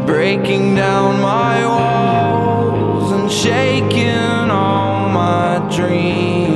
breaking down my walls and shaking all my dreams.